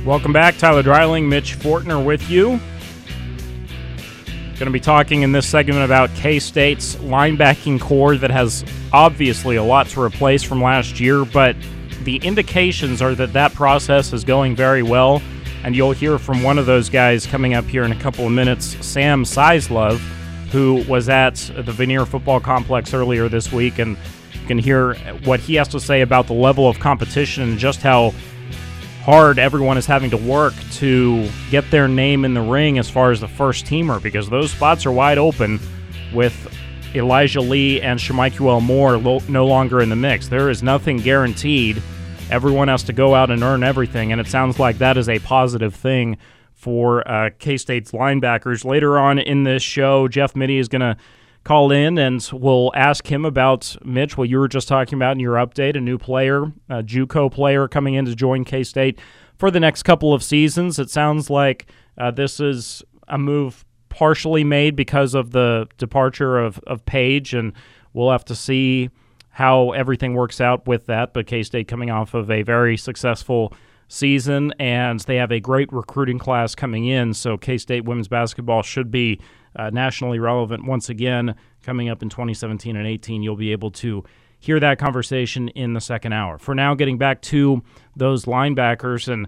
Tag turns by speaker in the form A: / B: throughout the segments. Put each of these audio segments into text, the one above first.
A: Welcome back. Tyler Dreiling, Mitch Fortner with you. Going to be talking in this segment about K-State's linebacking core that has obviously a lot to replace from last year, but the indications are that process is going very well, and you'll hear from one of those guys coming up here in a couple of minutes, Sam Sizlove, who was at the Vanier Football Complex earlier this week, and you can hear what he has to say about the level of competition and just how hard everyone is having to work to get their name in the ring as far as the first teamer, because those spots are wide open with Elijah Lee and Shamichael Moore no longer in the mix. There is nothing guaranteed. Everyone has to go out and earn everything, and it sounds like that is a positive thing for K-State's linebackers. Later on in this show, Jeff Mittie is going to call in, and we'll ask him about, Mitch, what you were just talking about in your update, a new player, a JUCO player coming in to join K-State for the next couple of seasons. It sounds like this is a move partially made because of the departure of Page, and we'll have to see how everything works out with that. But K-State coming off of a very successful season, and they have a great recruiting class coming in, so K-State women's basketball should be nationally relevant once again coming up in 2017 and 18. You'll be able to hear that conversation in the second hour. For now, getting back to those linebackers, and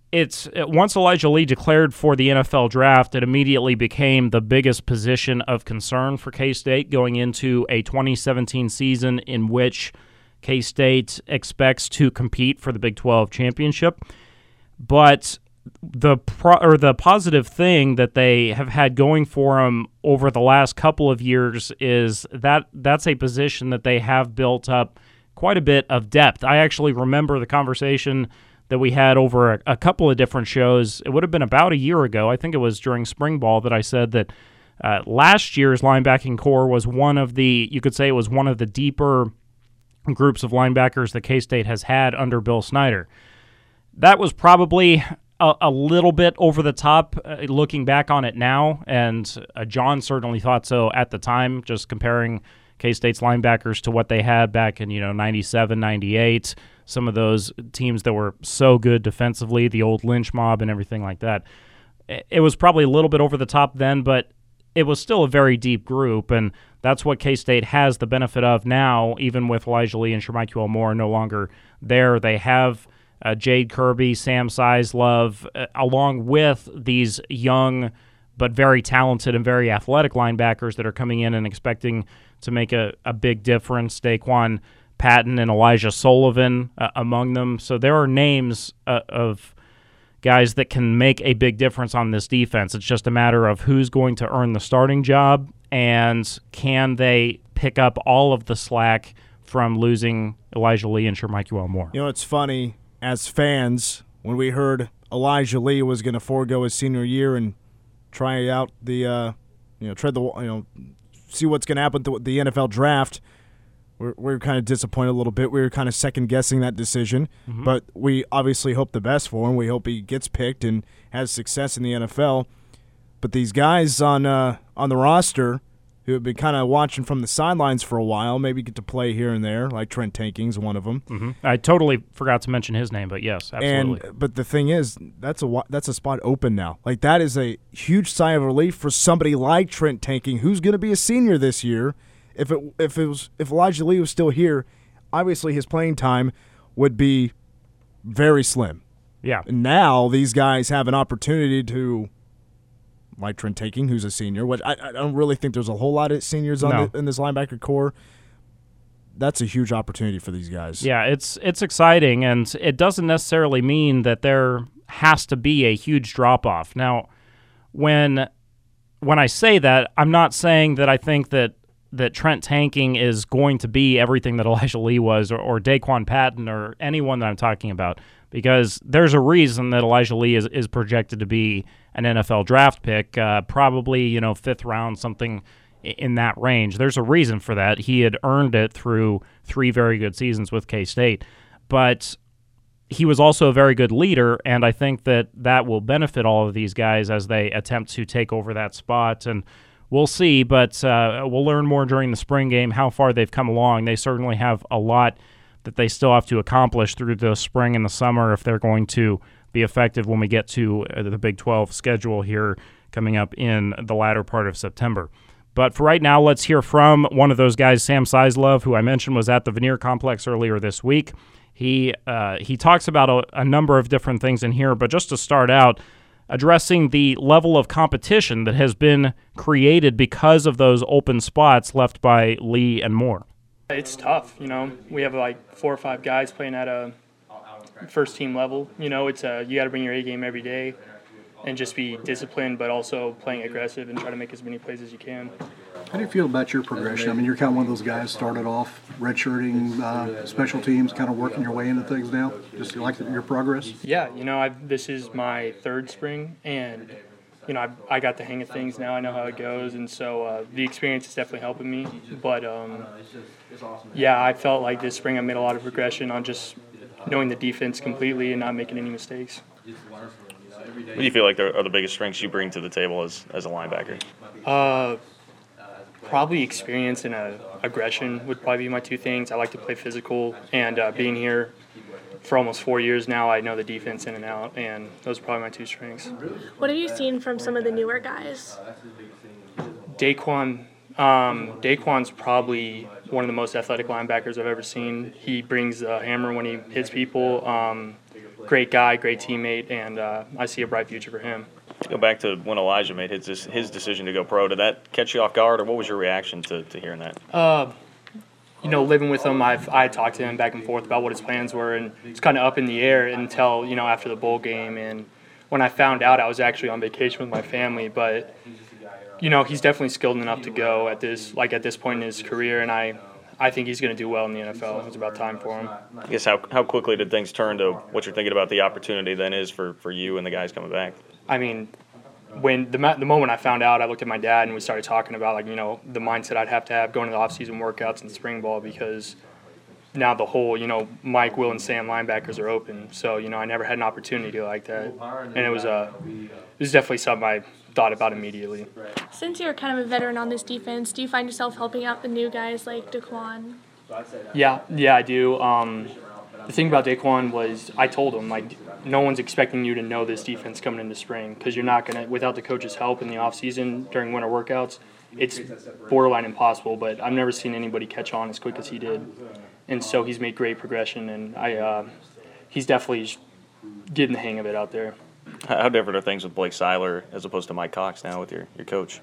A: once Elijah Lee declared for the NFL draft, it immediately became the biggest position of concern for K-State going into a 2017 season in which K-State expects to compete for the Big 12 championship. But the positive thing that they have had going for them over the last couple of years is that that's a position that they have built up quite a bit of depth. I actually remember the conversation that we had over a couple of different shows. It would have been about a year ago. I think it was during spring ball that I said that last year's linebacking core was one of the deeper groups of linebackers that K-State has had under Bill Snyder. That was probably a little bit over the top looking back on it now, and John certainly thought so at the time, just comparing K-State's linebackers to what they had back in 97, 98, some of those teams that were so good defensively, the old Lynch mob and everything like that. It was probably a little bit over the top then, but it was still a very deep group, and that's what K-State has the benefit of now, even with Elijah Lee and Shamichael Moore no longer there. They have Jade Kirby, Sam Sizlove, along with these young but very talented and very athletic linebackers that are coming in and expecting to make a big difference. Daquan Patton and Elijah Sullivan among them. So there are names of guys that can make a big difference on this defense. It's just a matter of who's going to earn the starting job, and can they pick up all of the slack from losing Elijah Lee and Shamichael Moore.
B: It's funny, as fans, when we heard Elijah Lee was going to forego his senior year and try out the, see what's going to happen with the NFL draft, we're kind of disappointed a little bit. We were kind of second-guessing that decision, but we obviously hope the best for him. We hope he gets picked and has success in the NFL. But these guys on the roster who have been kind of watching from the sidelines for a while, maybe get to play here and there, like Trent Tanking's one of them.
A: I totally forgot to mention his name, but yes, absolutely.
B: But the thing is, that's a spot open now. Like, that is a huge sigh of relief for somebody like Trent Tanking, who's going to be a senior this year. If Elijah Lee was still here, obviously his playing time would be very slim.
A: Yeah.
B: And now these guys have an opportunity to, like Trent Taking, who's a senior. I don't really think there's a whole lot of seniors in this linebacker core. That's a huge opportunity for these guys.
A: Yeah, it's exciting, and it doesn't necessarily mean that there has to be a huge drop-off. Now, when I say that, I'm not saying that I think that Trent Tanking is going to be everything that Elijah Lee was, or Daquan Patton, or anyone that I'm talking about, because there's a reason that Elijah Lee is projected to be an NFL draft pick, probably, fifth round, something in that range. There's a reason for that. He had earned it through 3 very good seasons with K-State, but he was also a very good leader, and I think that will benefit all of these guys as they attempt to take over that spot, and we'll see, but we'll learn more during the spring game how far they've come along. They certainly have a lot that they still have to accomplish through the spring and the summer if they're going to be effective when we get to the Big 12 schedule here coming up in the latter part of September. But for right now, let's hear from one of those guys, Sam Sizlove, who I mentioned was at the Veneer Complex earlier this week. He talks about a number of different things in here, but just to start out, addressing the level of competition that has been created because of those open spots left by Lee and Moore.
C: It's tough, We have like 4 or 5 guys playing at a first team level. It's you got to bring your A game every day and just be disciplined, but also playing aggressive and try to make as many plays as you can.
D: How do you feel about your progression? I mean, you're kind of one of those guys started off redshirting, special teams, kind of working your way into things now. Just you like your progress?
C: Yeah, this is my 3rd spring, and I got the hang of things now. I know how it goes, and so the experience is definitely helping me. But I felt like this spring I made a lot of progression on just knowing the defense completely and not making any mistakes.
E: What do you feel like are the biggest strengths you bring to the table as a linebacker?
C: Probably experience and aggression would probably be my 2 things. I like to play physical, and being here for almost 4 years now, I know the defense in and out, and those are probably my 2 strengths.
F: What have you seen from some of the newer guys?
C: Daquan's probably one of the most athletic linebackers I've ever seen. He brings a hammer when he hits people. Great guy, great teammate, and I see a bright future for him.
E: To go back to when Elijah made his decision to go pro, did that catch you off guard, or what was your reaction to hearing that?
C: Living with him, I talked to him back and forth about what his plans were, and it's kind of up in the air until, after the bowl game. And when I found out, I was actually on vacation with my family, but, he's definitely skilled enough to go at this point in his career, and I think he's going to do well in the NFL. It's about time for him.
E: I guess how quickly did things turn to what you're thinking about the opportunity then is for you and the guys coming back?
C: I mean, when the moment I found out, I looked at my dad and we started talking about the mindset I'd have to have going to the off-season workouts and spring ball, because now the whole Mike, Will, and Sam linebackers are open. So I never had an opportunity like that, and it was definitely something I thought about immediately.
F: Since you're kind of a veteran on this defense, do you find yourself helping out the new guys like Daquan?
C: Yeah, I do. The thing about Daquan was I told him, no one's expecting you to know this defense coming into spring, because you're not going to, without the coach's help in the offseason during winter workouts, it's borderline impossible, but I've never seen anybody catch on as quick as he did. And so he's made great progression, and he's definitely getting the hang of it out there.
E: How different are things with Blake Seiler as opposed to Mike Cox now with your coach?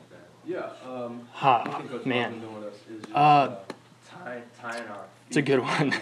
C: It's a good one.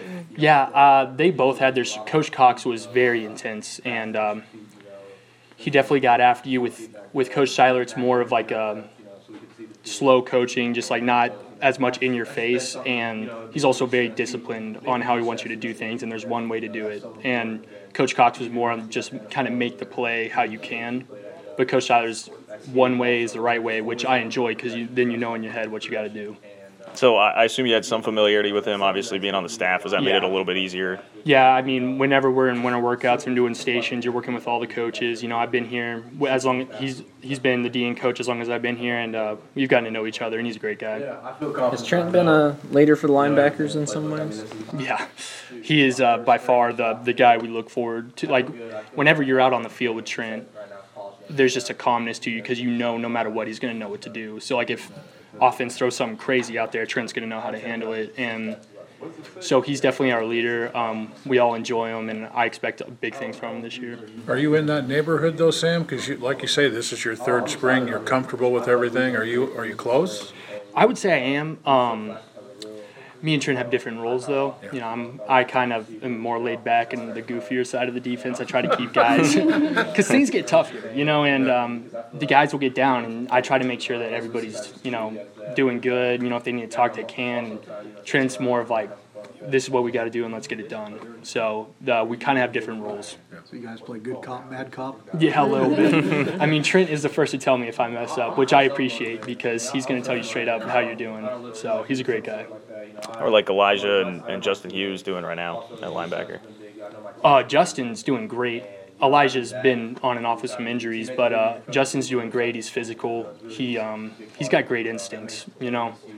C: They both had their – Coach Cox was very intense, and he definitely got after you. With Coach Seiler, it's more of like a slow coaching, just not as much in your face, and he's also very disciplined on how he wants you to do things, and there's one way to do it. And Coach Cox was more on just kind of make the play how you can, but Coach Seiler's one way is the right way, which I enjoy, because then you know in your head what you got to do.
E: So I assume you had some familiarity with him, obviously being on the staff. Has that made it a little bit easier?
C: Yeah, I mean, whenever we're in winter workouts and doing stations, you're working with all the coaches. I've been here as long he's been the DN coach as long as I've been here, and we've gotten to know each other, and he's a great guy.
G: Has Trent been a leader for the linebackers in some ways?
C: Yeah, he is by far the guy we look forward to. Whenever you're out on the field with Trent, there's just a calmness to you, because no matter what, he's going to know what to do. So if offense throws something crazy out there, Trent's going to know how to handle it. And so he's definitely our leader. We all enjoy him, and I expect big things from him this year.
H: Are you in that neighborhood, though, Sam? Because, like you say, this is your 3rd spring. You're comfortable with everything. Are you close?
C: I would say I am. Me and Trent have different roles, though. I kind of am more laid back and the goofier side of the defense. I try to keep guys because things get tough here, and the guys will get down, and I try to make sure that everybody's, doing good. If they need to talk, they can. Trent's more of this is what we got to do, and let's get it done. So we kind of have different roles.
D: So you guys play good cop, bad cop?
C: Yeah, a little bit. I mean, Trent is the first to tell me if I mess up, which I appreciate, because he's going to tell you straight up how you're doing. So he's a great guy.
E: Or like Elijah and Justin Hughes doing right now at linebacker?
C: Justin's doing great. Elijah's been on and off with some injuries, but Justin's doing great. He's physical. He's got great instincts,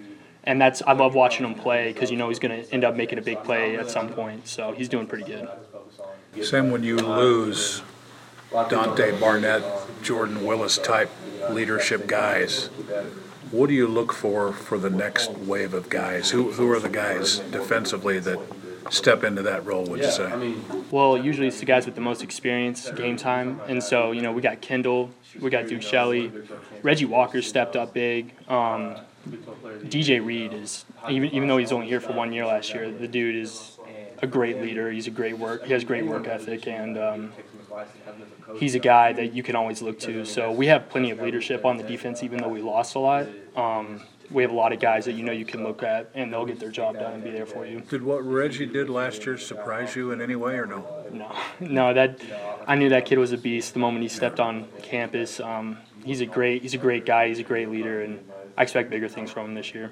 C: And I love watching him play because he's going to end up making a big play at some point. So he's doing pretty good.
H: Sam, when you lose Dante Barnett, Jordan Willis type leadership guys, what do you look for the next wave of guys? Who are the guys defensively that step into that role, would you say?
C: Well, usually it's the guys with the most experience, game time. And so, we got Kendall, we got Duke Shelley, Reggie Walker stepped up big. DJ Reed is, even though he's only here for 1 year last year, the dude is a great leader. He has great work ethic, and he's a guy that you can always look to. So we have plenty of leadership on the defense, even though we lost a lot. We have a lot of guys that you can look at, and they'll get their job done and be there for you.
H: Did what Reggie did last year surprise you in any way, or no?
C: No. I knew that kid was a beast the moment he stepped on campus. He's a great guy. He's a great leader, and I expect bigger things from him this year.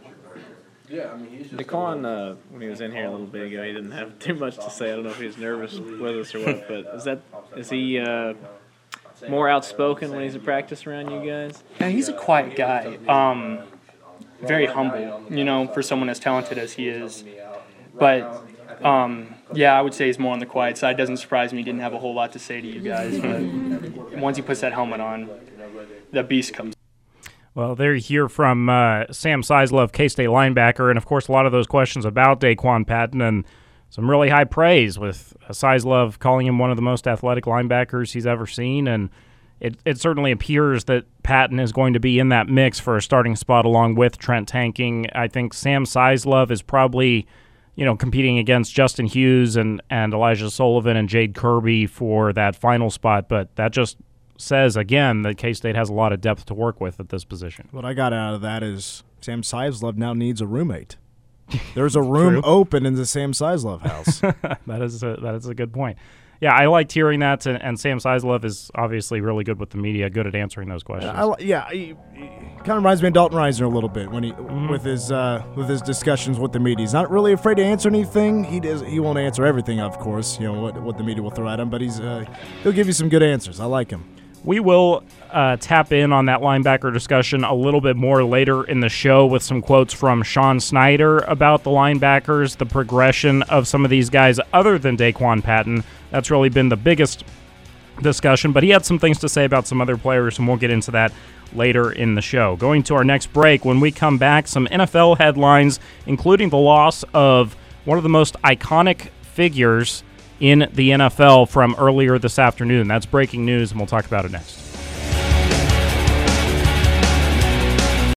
G: DeQuan, when he was in here a little bit ago, he didn't have too much to say. I don't know if he was nervous with us or what, but is he more outspoken when he's at practice around you guys?
C: Yeah, he's a quiet guy. Very humble, for someone as talented as he is. But, I would say he's more on the quiet side. It doesn't surprise me he didn't have a whole lot to say to you guys. But once he puts that helmet on, the beast comes.
A: Well, there you hear from Sam Sizlove, K-State linebacker, and, of course, a lot of those questions about Daquan Patton and some really high praise with Sizlove calling him one of the most athletic linebackers he's ever seen, and it certainly appears that Patton is going to be in that mix for a starting spot along with Trent Tanking. I think Sam Sizlove is probably, competing against Justin Hughes and Elijah Sullivan and Jade Kirby for that final spot, but that just says, again, that K-State has a lot of depth to work with at this position.
B: What I got out of that is Sam Sizlove now needs a roommate. There's a room open in the Sam Sizlove house.
A: That is a good point. Yeah, I liked hearing that, and Sam Sizlove is obviously really good with the media, good at answering those questions.
B: He kind of reminds me of Dalton Reisner a little bit when he with his discussions with the media. He's not really afraid to answer anything. He won't answer everything, of course. What the media will throw at him, but he'll give you some good answers. I like him.
A: We will tap in on that linebacker discussion a little bit more later in the show with some quotes from Sean Snyder about the linebackers, the progression of some of these guys other than Daquan Patton. That's really been the biggest discussion, but he had some things to say about some other players, and we'll get into that later in the show. Going to our next break, when we come back, some NFL headlines, including the loss of one of the most iconic figures in the NFL from earlier this afternoon. That's breaking news, and we'll talk about it next.